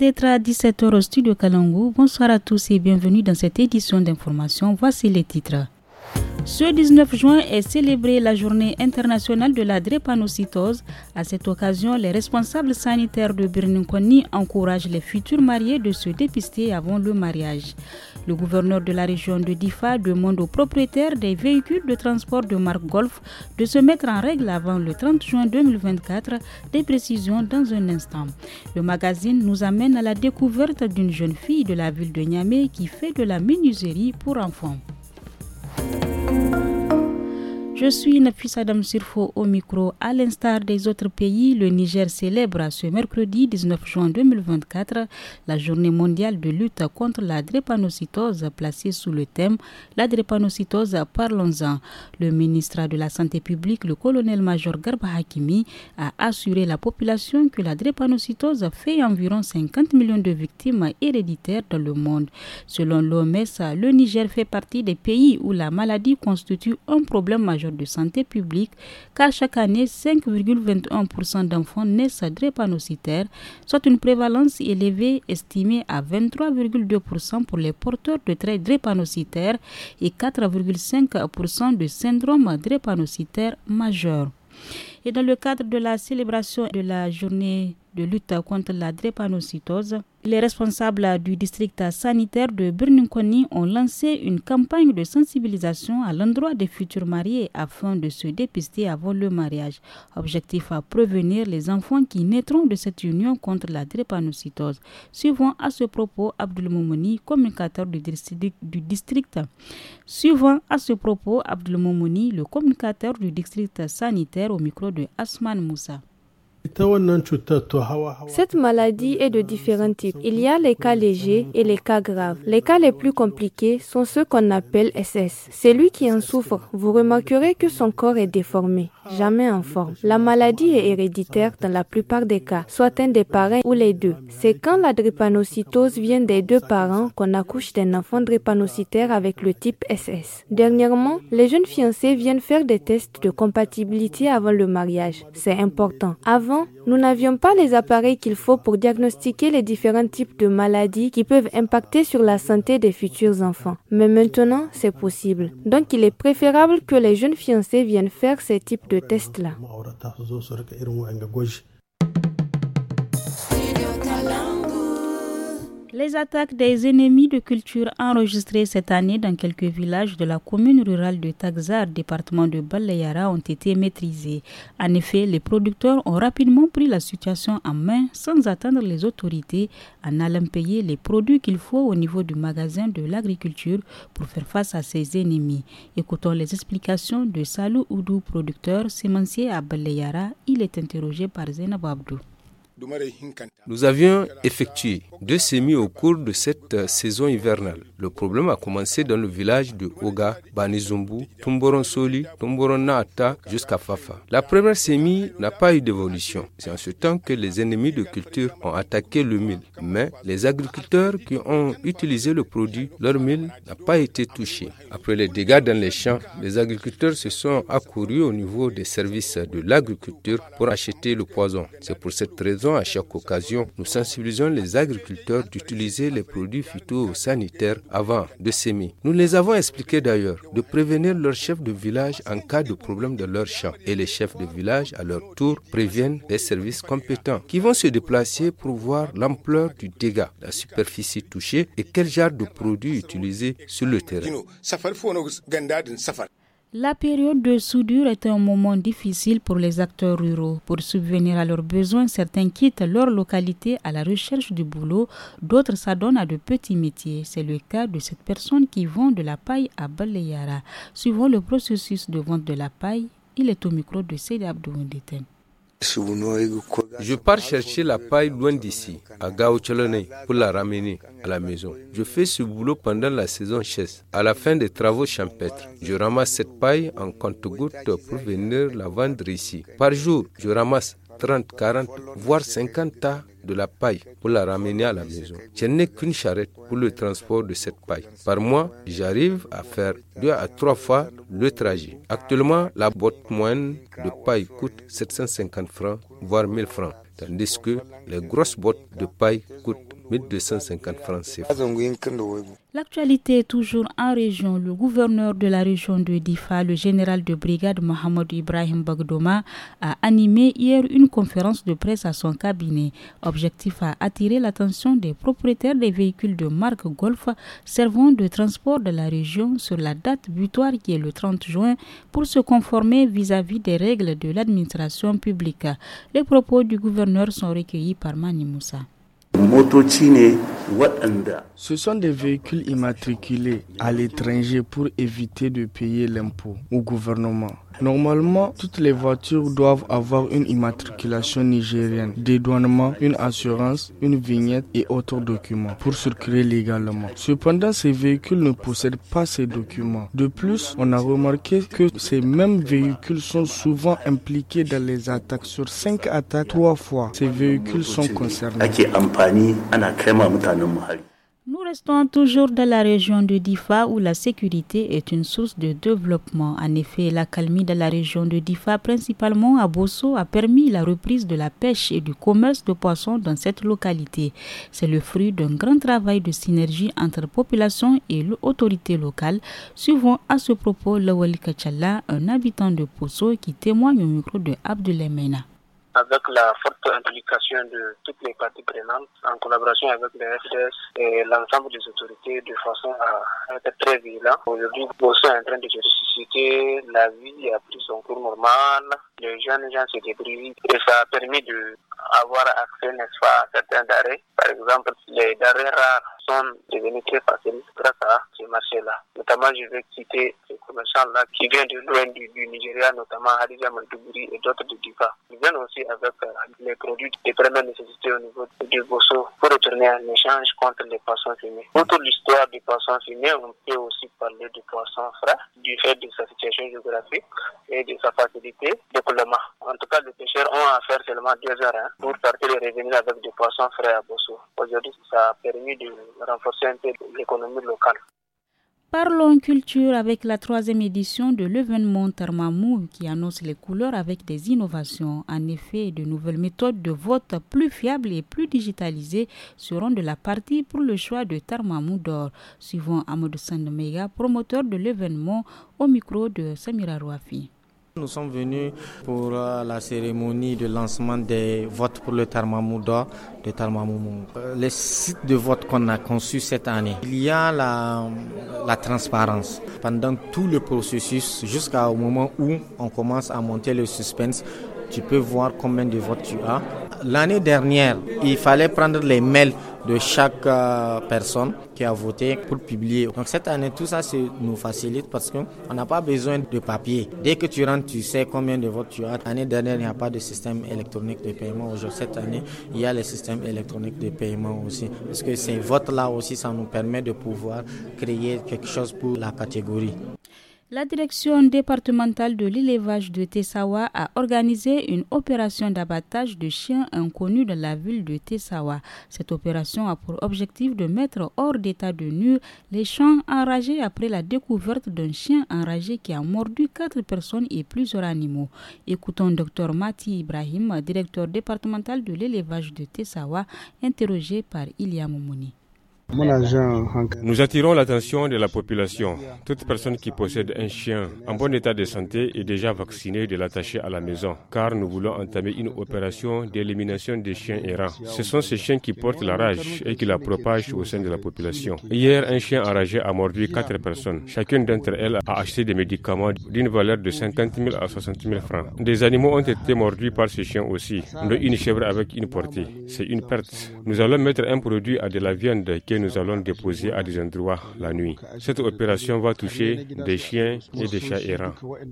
d'être à 17h au studio Kalangu. Bonsoir à tous et bienvenue dans cette édition d'information. Voici les titres. Ce 19 juin est célébrée la journée internationale de la drépanocytose. À cette occasion, les responsables sanitaires de Birninkoni encouragent les futurs mariés de se dépister avant le mariage. Le gouverneur de la région de Difa demande aux propriétaires des véhicules de transport de marque Golf de se mettre en règle avant le 30 juin 2024. Des précisions dans un instant. Le magazine nous amène à la découverte d'une jeune fille de la ville de Niamey qui fait de la menuiserie pour enfants. Je suis Nafis Adam Sirfo au micro. À l'instar des autres pays, le Niger célèbre ce mercredi 19 juin 2024 la journée mondiale de lutte contre la drépanocytose placée sous le thème « La drépanocytose, parlons-en ». Le ministre de la Santé publique, le colonel-major Garba Hakimi, a assuré la population que la drépanocytose fait environ 50 millions de victimes héréditaires dans le monde. Selon l'OMS, le Niger fait partie des pays où la maladie constitue un problème majeur de santé publique, car chaque année, 5,21% d'enfants naissent drépanocytaires, soit une prévalence élevée estimée à 23,2% pour les porteurs de traits drépanocytaires et 4,5% de syndrome drépanocytaire majeur. Et dans le cadre de la célébration de la journée de lutte contre la drépanocytose, les responsables du district sanitaire de Birninkoni ont lancé une campagne de sensibilisation à l'endroit des futurs mariés afin de se dépister avant le mariage. Objectif à prévenir les enfants qui naîtront de cette union contre la drépanocytose. Suivant à ce propos Abdul Moumouni, communicateur du district. Suivant à ce propos Abdul Moumouni, le communicateur du district sanitaire au micro de Asman Moussa. Cette maladie est de différents types. Il y a les cas légers et les cas graves. Les cas les plus compliqués sont ceux qu'on appelle SS. Celui qui en souffre, vous remarquerez que son corps est déformé, jamais en forme. La maladie est héréditaire dans la plupart des cas, soit un des parents ou les deux. C'est quand la drépanocytose vient des deux parents qu'on accouche d'un enfant drépanocytaire avec le type SS. Dernièrement, les jeunes fiancés viennent faire des tests de compatibilité avant le mariage. C'est important. Avant, nous n'avions pas les appareils qu'il faut pour diagnostiquer les différents types de maladies qui peuvent impacter sur la santé des futurs enfants. Mais maintenant, c'est possible. Donc, il est préférable que les jeunes fiancés viennent faire ces types de tests-là. Les attaques des ennemis de culture enregistrées cette année dans quelques villages de la commune rurale de Tagzar, département de Balayara, ont été maîtrisées. En effet, les producteurs ont rapidement pris la situation en main sans attendre les autorités en allant payer les produits qu'il faut au niveau du magasin de l'agriculture pour faire face à ces ennemis. Écoutons les explications de Salou Oudou, producteur sémencier à Balayara. Il est interrogé par Zainab Abdou. Nous avions effectué 2 semis au cours de cette saison hivernale. Le problème a commencé dans le village de Oga, Banizumbu, Tumboron Soli, Tumboron Naata jusqu'à Fafa. La première semis n'a pas eu d'évolution. C'est en ce temps que les ennemis de culture ont attaqué le mil. Mais les agriculteurs qui ont utilisé le produit, leur mil n'a pas été touché. Après les dégâts dans les champs, les agriculteurs se sont accourus au niveau des services de l'agriculture pour acheter le poison. C'est pour cette raison, à chaque occasion, nous sensibilisons les agriculteurs d'utiliser les produits phytosanitaires avant de semer. Nous les avons expliqué d'ailleurs de prévenir leurs chefs de village en cas de problème dans leur champ. Et les chefs de village, à leur tour, préviennent les services compétents qui vont se déplacer pour voir l'ampleur du dégât, la superficie touchée et quel genre de produits utiliser sur le terrain. La période de soudure est un moment difficile pour les acteurs ruraux. Pour subvenir à leurs besoins, certains quittent leur localité à la recherche du boulot, d'autres s'adonnent à de petits métiers. C'est le cas de cette personne qui vend de la paille à Balayara. Suivant le processus de vente de la paille, il est au micro de Seyd Abdou Ndeten. Je pars chercher la paille loin d'ici, à Gaouchalone, pour la ramener à la maison. Je fais ce boulot pendant la saison chasse. À la fin des travaux champêtres, je ramasse cette paille en compte-gouttes pour venir la vendre ici. Par jour, je ramasse 30, 40, voire 50 tas de la paille pour la ramener à la maison. Je n'ai qu'une charrette pour le transport de cette paille. Par mois, j'arrive à faire 2 à 3 fois le trajet. Actuellement, la boîte moyenne de paille coûte 750 francs, voire 1000 francs. Tandis que les grosses boîtes de paille coûtent 1250 francs CFA. L'actualité est toujours en région. Le gouverneur de la région de Difa, le général de brigade Mohamed Ibrahim Bagdoma, a animé hier une conférence de presse à son cabinet. Objectif à attirer l'attention des propriétaires des véhicules de marque Golf servant de transport de la région sur la date butoir qui est le 30 juin pour se conformer vis-à-vis des règles de l'administration publique. Les propos du gouverneur sont recueillis par Mani Moussa. Ce sont des véhicules immatriculés à l'étranger pour éviter de payer l'impôt au gouvernement. Normalement, toutes les voitures doivent avoir une immatriculation nigérienne, dédouanement, une assurance, une vignette et autres documents pour circuler légalement. Cependant, ces véhicules ne possèdent pas ces documents. De plus, on a remarqué que ces mêmes véhicules sont souvent impliqués dans les attaques. Sur 5 attaques, 3 fois, ces véhicules sont concernés. Nous restons toujours dans la région de Difa où la sécurité est une source de développement. En effet, l'accalmie de la région de Difa, principalement à Bosso, a permis la reprise de la pêche et du commerce de poissons dans cette localité. C'est le fruit d'un grand travail de synergie entre population et l'autorité locale. Suivons à ce propos Lawali Kachala, un habitant de Bosso qui témoigne au micro de Abdoulaye Mena. Avec la forte implication de toutes les parties prenantes, en collaboration avec les FDS et l'ensemble des autorités, de façon à être très vigilant. Aujourd'hui, Bosso est en train de se ressusciter, la vie a pris son cours normal, les jeunes gens se débrouillent et ça a permis d'avoir accès, n'est-ce pas, à certains denrées. Par exemple, les denrées rares sont devenus très faciles grâce à ce marché-là. Notamment, je vais citer ces commerçants-là qui viennent de loin du Nigeria, notamment Hadija Mantouburi et d'autres de Difa. Ils viennent aussi avec les produits de première nécessité au niveau de Bosso pour retourner en échange contre les poissons fumés. Outre l'histoire des poissons fumés, on peut aussi parler de poissons frais du fait de sa situation géographique et de sa facilité d'écoulement. En tout cas, les pêcheurs ont à faire seulement 2 heures pour partir et revenir avec des poissons frais à Bosso. Aujourd'hui, ça a permis de renforcer un peu l'économie locale. Parlons culture avec la 3e édition de l'événement Tarmamou qui annonce les couleurs avec des innovations. En effet, de nouvelles méthodes de vote plus fiables et plus digitalisées seront de la partie pour le choix de Tarmamou d'or. Suivant Amadou Sandemega, promoteur de l'événement, au micro de Samira Rouafi. Nous sommes venus pour la cérémonie de lancement des votes pour le Tarmamou d'or de Tarmamou. Les sites de vote qu'on a conçus cette année, il y a la transparence pendant tout le processus jusqu'au moment où on commence à monter le suspense. Tu peux voir combien de votes tu as. L'année dernière, il fallait prendre les mails de chaque personne qui a voté pour publier. Donc cette année, tout ça nous facilite parce qu'on n'a pas besoin de papier. Dès que tu rentres, tu sais combien de votes tu as. L'année dernière, il n'y a pas de système électronique de paiement. Aujourd'hui, cette année, il y a le système électronique de paiement aussi. Parce que ces votes-là aussi, ça nous permet de pouvoir créer quelque chose pour la catégorie. La direction départementale de l'élevage de Tessawa a organisé une opération d'abattage de chiens inconnus dans la ville de Tessawa. Cette opération a pour objectif de mettre hors d'état de nuire les chiens enragés après la découverte d'un chien enragé qui a mordu 4 personnes et plusieurs animaux. Écoutons Dr Mati Ibrahim, directeur départemental de l'élevage de Tessawa, interrogé par Ilia Momouni. Nous attirons l'attention de la population. Toute personne qui possède un chien en bon état de santé est déjà vaccinée de l'attacher à la maison, car nous voulons entamer une opération d'élimination des chiens errants. Ce sont ces chiens qui portent la rage et qui la propagent au sein de la population. Hier, un chien enragé a mordu 4 personnes. Chacune d'entre elles a acheté des médicaments d'une valeur de 50 000 à 60 000 francs. Des animaux ont été mordus par ces chiens aussi, dont une chèvre avec une portée. C'est une perte. Nous allons mettre un produit à de la viande que nous allons déposer à des endroits la nuit. Cette opération va toucher des chiens et des chats errants.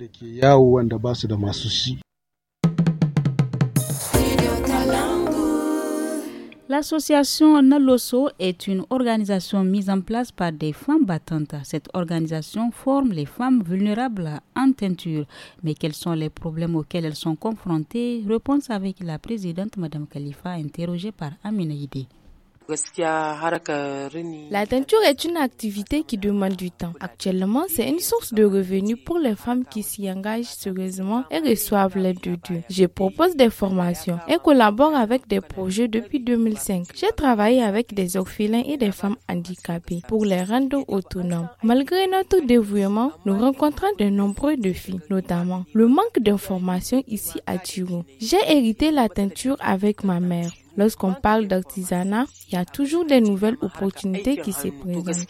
L'association Naloso est une organisation mise en place par des femmes battantes. Cette organisation forme les femmes vulnérables en teinture. Mais quels sont les problèmes auxquels elles sont confrontées? Réponse avec la présidente Mme Khalifa, interrogée par Amina Yide. La teinture est une activité qui demande du temps. Actuellement, c'est une source de revenus pour les femmes qui s'y engagent sérieusement et reçoivent l'aide de Dieu. Je propose des formations et collabore avec des projets depuis 2005. J'ai travaillé avec des orphelins et des femmes handicapées pour les rendre autonomes. Malgré notre dévouement, nous rencontrons de nombreux défis, notamment le manque d'informations ici à Tchirou. J'ai hérité la teinture avec ma mère. Lorsqu'on parle d'artisanat, il y a toujours des nouvelles opportunités qui se présentent.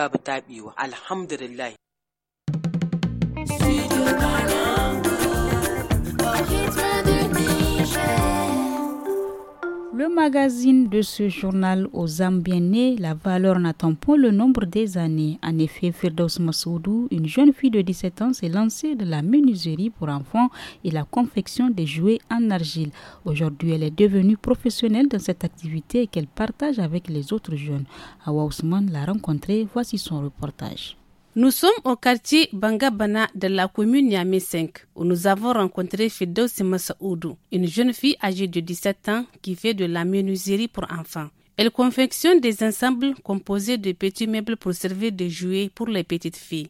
Le magazine de ce journal aux âmes bien nées, la valeur n'attend pas le nombre des années. En effet, Firdaus Massoudou, une jeune fille de 17 ans, s'est lancée dans la menuiserie pour enfants et la confection des jouets en argile. Aujourd'hui, elle est devenue professionnelle dans cette activité et qu'elle partage avec les autres jeunes. Awa Ousmane l'a rencontrée, voici son reportage. Nous sommes au quartier Bangabana de la commune Niamey 5 où nous avons rencontré Firdaus Massoudou, une jeune fille âgée de 17 ans qui fait de la menuiserie pour enfants. Elle confectionne des ensembles composés de petits meubles pour servir de jouets pour les petites filles.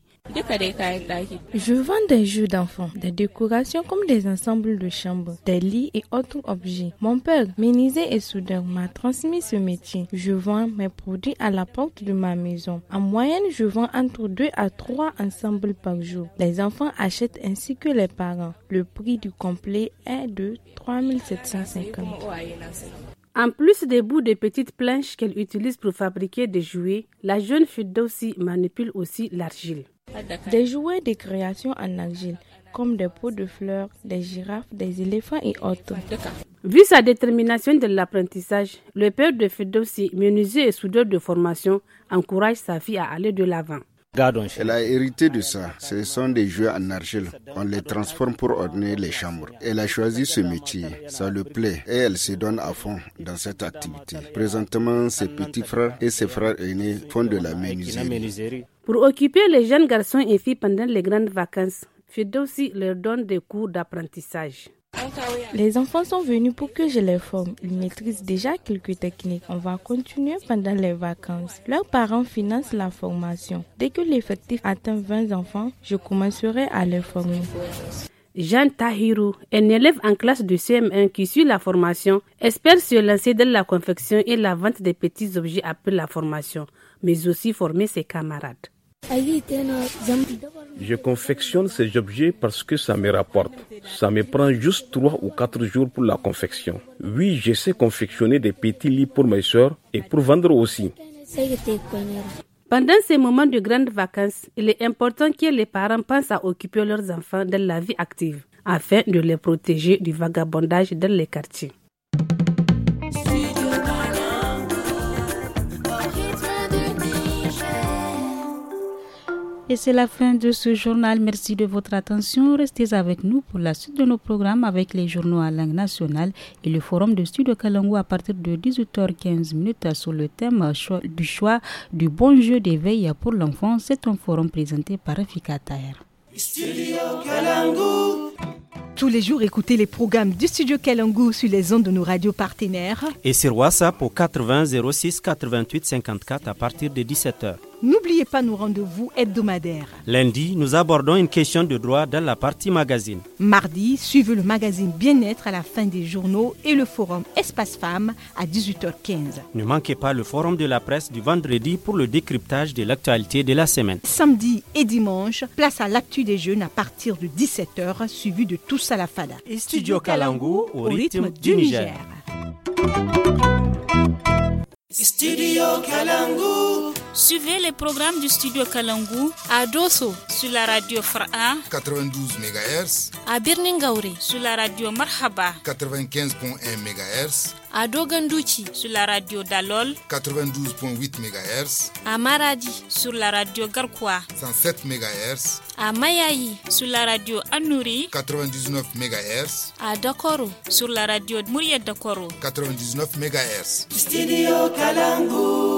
Je vends des jeux d'enfants, des décorations comme des ensembles de chambres, des lits et autres objets. Mon père, menuisier et soudeur, m'a transmis ce métier. Je vends mes produits à la porte de ma maison. En moyenne, je vends entre 2 à 3 ensembles par jour. Les enfants achètent ainsi que les parents. Le prix du complet est de 3 750. En plus des bouts de petites planches qu'elle utilise pour fabriquer des jouets, la jeune Firdaus manipule aussi l'argile. Des jouets de création en argile, comme des pots de fleurs, des girafes, des éléphants et autres. Vu sa détermination de l'apprentissage, le père de Firdaus, menuisier et soudeur de formation, encourage sa fille à aller de l'avant. Elle a hérité de ça. Ce sont des jouets en argile. On les transforme pour orner les chambres. Elle a choisi ce métier. Ça lui plaît et elle se donne à fond dans cette activité. Présentement, ses petits frères et ses frères aînés font de la menuiserie. Pour occuper les jeunes garçons et filles pendant les grandes vacances, Firdaus leur donne des cours d'apprentissage. Les enfants sont venus pour que je les forme. Ils maîtrisent déjà quelques techniques. On va continuer pendant les vacances. Leurs parents financent la formation. Dès que l'effectif atteint 20 enfants, je commencerai à les former. Jeanne Tahirou, un élève en classe de CM1 qui suit la formation, espère se lancer dans la confection et la vente des petits objets après la formation, mais aussi former ses camarades. Je confectionne ces objets parce que ça me rapporte. Ça me prend juste 3 ou 4 jours pour la confection. Oui, je sais confectionner des petits lits pour mes soeurs et pour vendre aussi. Pendant ces moments de grandes vacances, il est important que les parents pensent à occuper leurs enfants dans la vie active, afin de les protéger du vagabondage dans les quartiers. Et c'est la fin de ce journal. Merci de votre attention. Restez avec nous pour la suite de nos programmes avec les journaux en langue nationale et le forum de Studio Kalangu à partir de 18h15 sur le thème du choix du bon jeu d'éveil pour l'enfant. C'est un forum présenté par Rafika Taher. Studio Kalangu. Tous les jours, écoutez les programmes du Studio Kalangu sur les ondes de nos radios partenaires. Et sur WhatsApp au 80 06 88 54 à partir de 17h. N'oubliez pas nos rendez-vous hebdomadaires. Lundi, nous abordons une question de droit dans la partie magazine. Mardi, suivez le magazine Bien-être à la fin des journaux et le forum Espace Femmes à 18h15. Ne manquez pas le forum de la presse du vendredi pour le décryptage de l'actualité de la semaine. Samedi et dimanche, place à l'actu des jeunes à partir de 17h, suivi de Tous à la Fada. Et Studio Kalangu au rythme du Niger. Studio Kalangu. Suivez les programmes du Studio Kalangu à Dosso sur la radio Fara 92 MHz, à Birningauri sur la radio Marhaba 95.1 MHz, à Dogandouchi sur la radio Dalol 92.8 MHz, à Maradi sur la radio Garkwa 107 MHz, à Mayaï sur la radio Anouri 99 MHz, à Dakoro sur la radio Mouria Dakoro 99 MHz. Studio Kalangu.